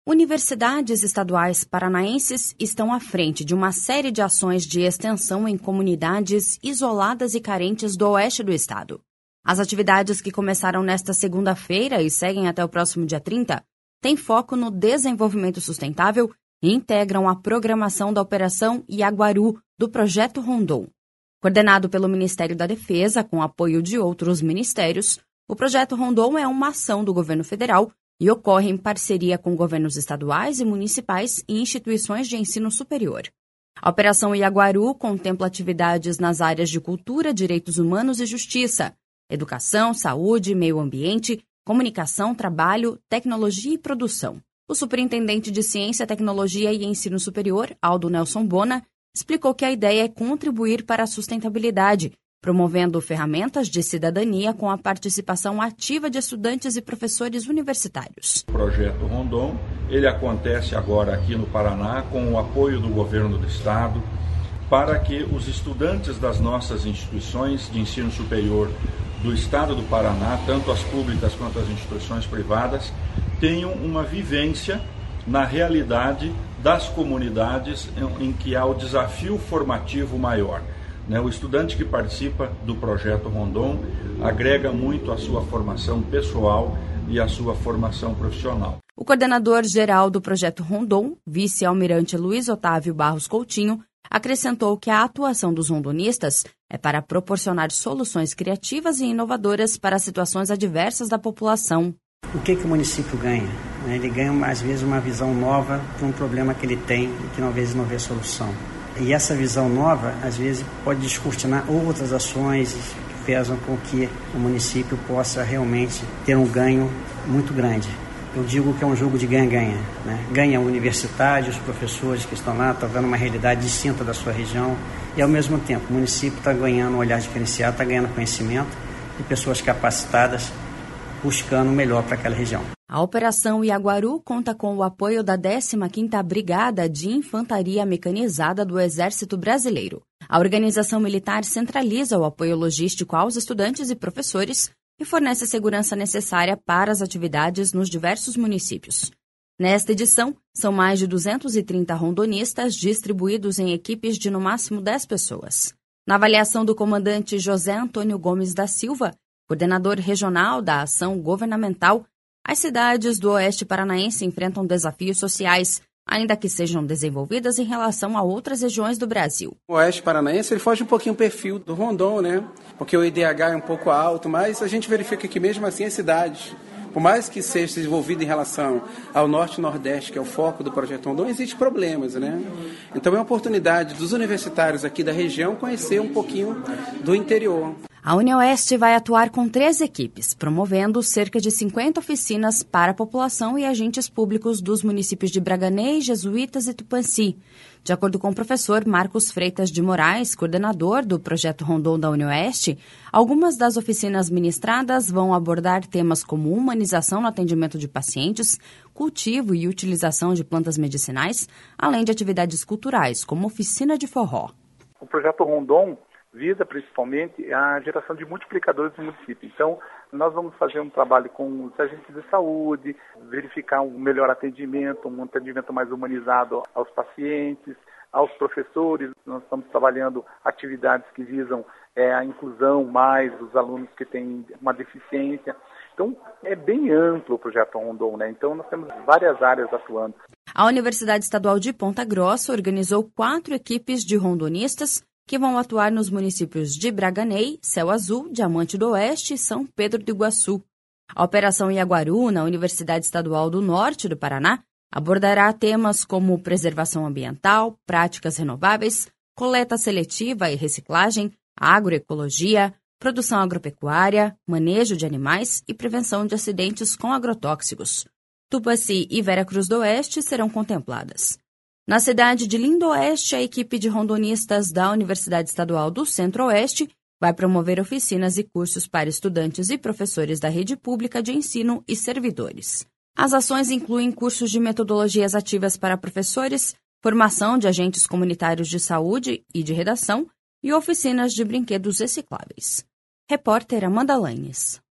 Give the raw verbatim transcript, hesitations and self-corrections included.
Universidades estaduais paranaenses estão à frente de uma série de ações de extensão em comunidades isoladas e carentes do oeste do estado. As atividades que começaram nesta segunda-feira e seguem até o próximo dia trinta têm foco no desenvolvimento sustentável e integram a programação da Operação Iaguaru do Projeto Rondon. Coordenado pelo Ministério da Defesa, com apoio de outros ministérios, o Projeto Rondon é uma ação do governo federal e ocorre em parceria com governos estaduais e municipais e instituições de ensino superior. A Operação Iaguaru contempla atividades nas áreas de cultura, direitos humanos e justiça, educação, saúde, meio ambiente, comunicação, trabalho, tecnologia e produção. O superintendente de Ciência, Tecnologia e Ensino Superior, Aldo Nelson Bona, explicou que a ideia é contribuir para a sustentabilidade, promovendo ferramentas de cidadania com a participação ativa de estudantes e professores universitários. O projeto Rondon, ele acontece agora aqui no Paraná com o apoio do governo do estado para que os estudantes das nossas instituições de ensino superior do estado do Paraná, tanto as públicas quanto as instituições privadas, tenham uma vivência na realidade das comunidades em que há o desafio formativo maior. O estudante que participa do projeto Rondon agrega muito a sua formação pessoal e a sua formação profissional. O coordenador-geral do projeto Rondon, vice-almirante Luiz Otávio Barros Coutinho, acrescentou que a atuação dos rondonistas é para proporcionar soluções criativas e inovadoras para situações adversas da população. O que, que o município ganha? Ele ganha, às vezes, uma visão nova para um problema que ele tem e que, às vezes, não vê solução. E essa visão nova, às vezes, pode descortinar outras ações que fazem com que o município possa realmente ter um ganho muito grande. Eu digo que é um jogo de ganha-ganha, né? Ganha a universidade, os professores que estão lá, estão vendo uma realidade distinta da sua região e, ao mesmo tempo, o município está ganhando um olhar diferenciado, está ganhando conhecimento de pessoas capacitadas buscando o melhor para aquela região. A Operação Iaguaru conta com o apoio da décima quinta Brigada de Infantaria Mecanizada do Exército Brasileiro. A organização militar centraliza o apoio logístico aos estudantes e professores e fornece a segurança necessária para as atividades nos diversos municípios. Nesta edição, são mais de duzentos e trinta rondonistas distribuídos em equipes de no máximo dez pessoas. Na avaliação do comandante José Antônio Gomes da Silva, coordenador regional da ação governamental, as cidades do oeste paranaense enfrentam desafios sociais, ainda que sejam desenvolvidas em relação a outras regiões do Brasil. O oeste paranaense ele foge um pouquinho do perfil do Rondon, né? Porque o I D H é um pouco alto, mas a gente verifica que mesmo assim as cidades, por mais que seja desenvolvido em relação ao norte e nordeste, que é o foco do projeto Rondon, existem problemas, né? Então é uma oportunidade dos universitários aqui da região conhecer um pouquinho do interior. A UniOeste vai atuar com três equipes, promovendo cerca de cinquenta oficinas para a população e agentes públicos dos municípios de Braganey, Jesuítas e Tupãssi. De acordo com o professor Marcos Freitas de Moraes, coordenador do projeto Rondon da UniOeste, algumas das oficinas ministradas vão abordar temas como humanização no atendimento de pacientes, cultivo e utilização de plantas medicinais, além de atividades culturais, como oficina de forró. O projeto Rondon visa principalmente a geração de multiplicadores no município. Então, nós vamos fazer um trabalho com os agentes de saúde, verificar um melhor atendimento, um atendimento mais humanizado aos pacientes, aos professores. Nós estamos trabalhando atividades que visam é, a inclusão mais dos alunos que têm uma deficiência. Então, é bem amplo o projeto Rondon, né? Então, nós temos várias áreas atuando. A Universidade Estadual de Ponta Grossa organizou quatro equipes de rondonistas que vão atuar nos municípios de Braganey, Céu Azul, Diamante do Oeste e São Pedro do Iguaçu. A Operação Iaguaru, na Universidade Estadual do Norte do Paraná, abordará temas como preservação ambiental, práticas renováveis, coleta seletiva e reciclagem, agroecologia, produção agropecuária, manejo de animais e prevenção de acidentes com agrotóxicos. Tupãssi e Veracruz do Oeste serão contempladas. Na cidade de Lindoeste, a equipe de rondonistas da Universidade Estadual do Centro-Oeste vai promover oficinas e cursos para estudantes e professores da rede pública de ensino e servidores. As ações incluem cursos de metodologias ativas para professores, formação de agentes comunitários de saúde e de redação e oficinas de brinquedos recicláveis. Repórter Amanda Lanes.